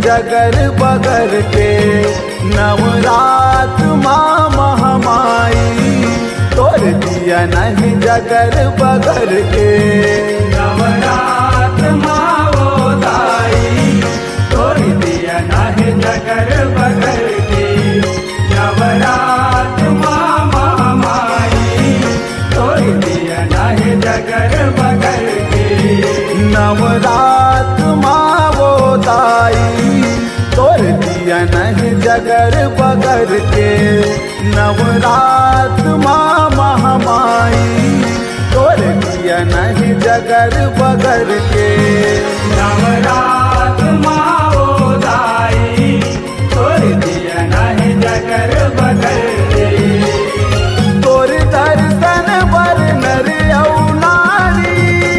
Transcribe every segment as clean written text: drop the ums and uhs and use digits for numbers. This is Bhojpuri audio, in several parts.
जगर बगर के नवरात माँ महामाई तोर दिया नहीं जगर बगर के नवरात माँ वो दाई तोर दिया नहीं जगर बगर के नवरात माँ महामाई तोर दिया नहीं जगर बगर के नवरात माँ वो दाई तोर दिया नहीं जगर बगर के नवरात माँ महामाई तोर दिया नहीं जगर बगर के नवरात माँ वो दाई तोर दिया नहीं जगर बगर के तोर दर्शन बर नर औ नारी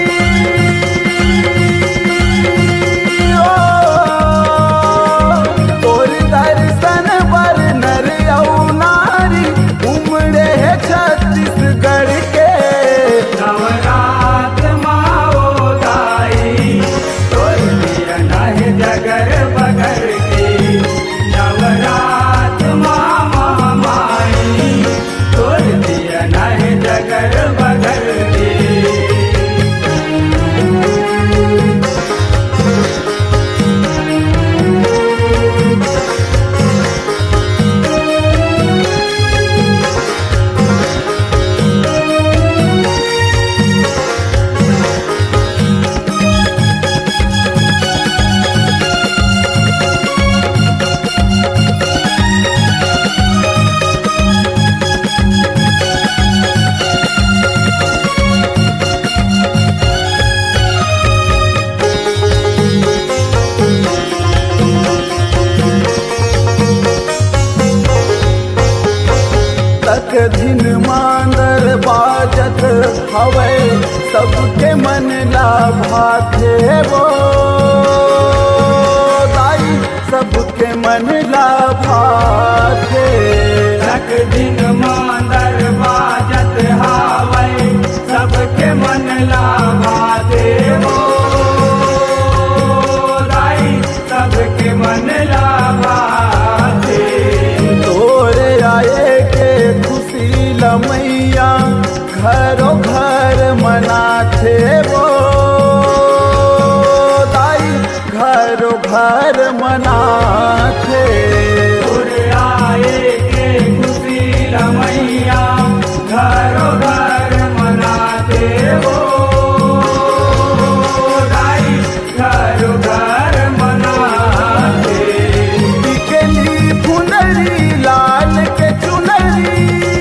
तोर दर्शन बर नर औ नारी उमड़े है छत्तीसगढ़ के नवरात माँ वो दाई तोर दिया नहीं जगर बगर के नवरात माँ महामाई तोर दिया नहीं जगर बगर के तक दिन मांदर बाजत हवे सबके मन लाभाथे वो दाई सबके मन लाभाथे तक दिन मांदर बाजत हावै सबके मन लाभा देवो दाई सबके मन लाभा दे तोरे आए के खुशी लमैया घरों घर मनाथे वो दाई घरों घर मनाथे उड़ आए के खुशी रमैया घरों घर मनाते हो दाई घरों घर मनाते बिकली फुनरी लाल के चुनरी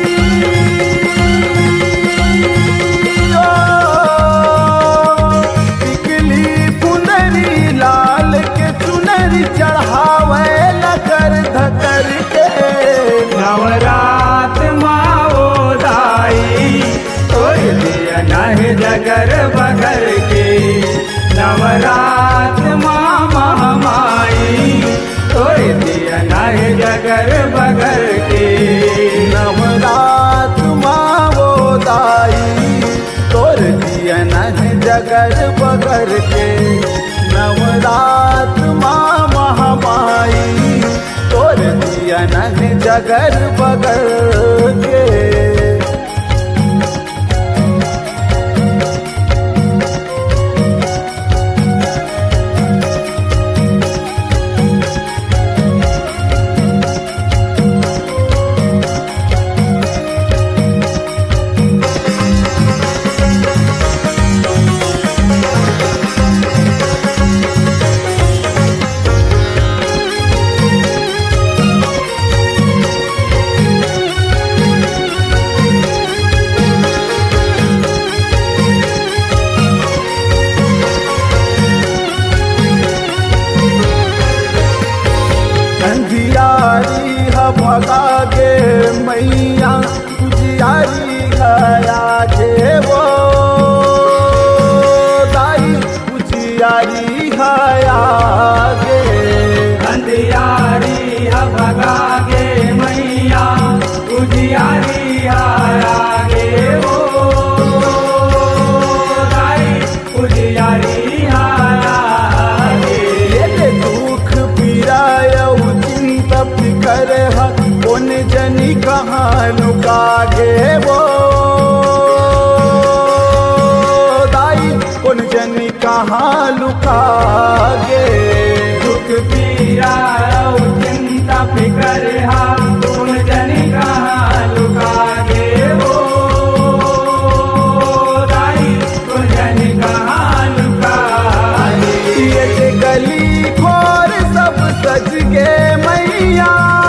बिकली फुनरी लाल के चुनरी चढ़ावे लकर धकर के नवरात माँ वो दाई तोर दिया नहीं जगर बगर के नवरात माँ महामाई तोर दिया नहीं जगर बगर के नवरात माँ वो दाई तोर दिया नहीं जगर बगर के नवरात माँ महामाई तोर दिया नहीं जगर बगर के लुका गे वो दाई कौन जनी कहाँ लुका गे दुख पीरा और चिंता फिकर हा कौन जनी कहाँ लुका गे वो दाई कौन जनी कहाँ लुका गे ये गली खोर सब सज गे मैया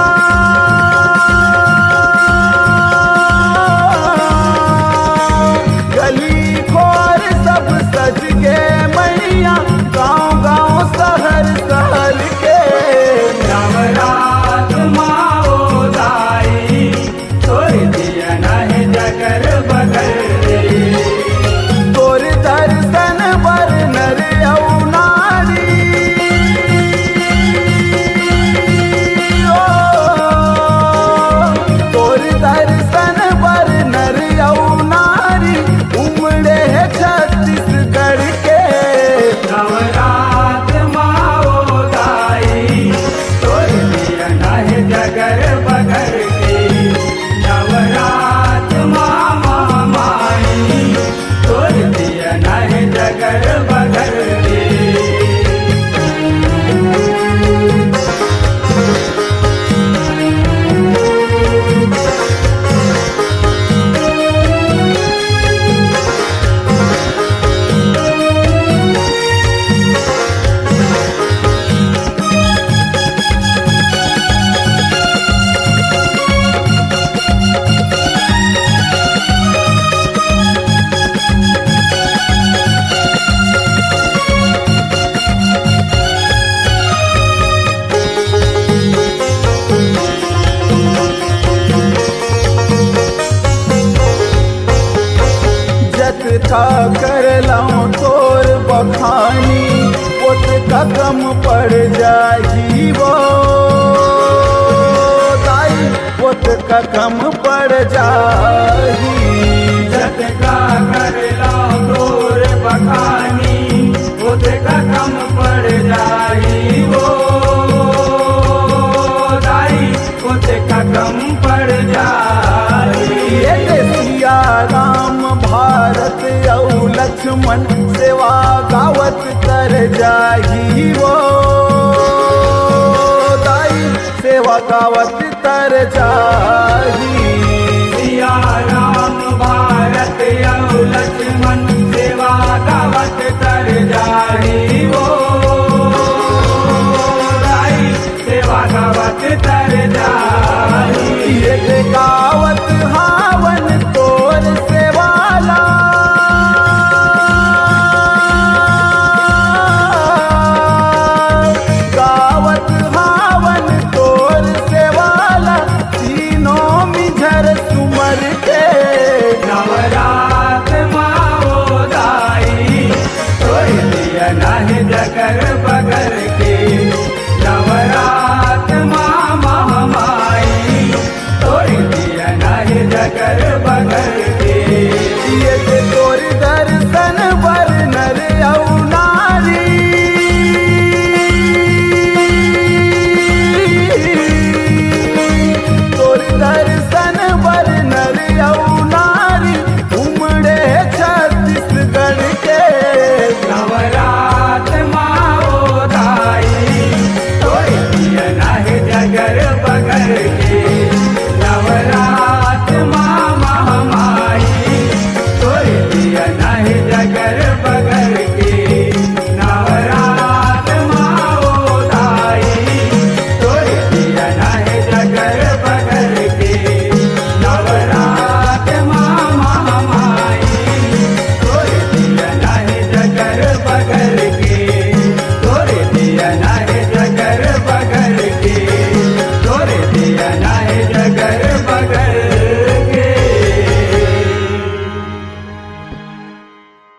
गली खोर सब सज गे मैया गाँव गाँव शहर शहर के नवरात माओ दाई तोर दिया नहीं जगर बगर रे तोर दर्शन बर नर औ नारी ओ, तोर दर्शन बर नर औ नारी उमड़े है छत्तीसगढ़ के नवरात माओ दाई तोर दिया नहीं जगर बगर के नवरात मामा माई तोर दिया नहीं जगर बगर के जत था कर लाऊं तोर बखानी उत का कम पड़ जाही वो दाई उत का कम पड़ जाही जत का कर लो तोर बखानी उत का कम पड़ जाई वो दाई उत का कम पड़ जाई ये सिया राम भारत औ लक्ष्मण सेवा गावत कर जाही वो दाई सेवा गावत तर जाही सिया राम भारत औ लक्ष्मण सेवा गावत कर जाही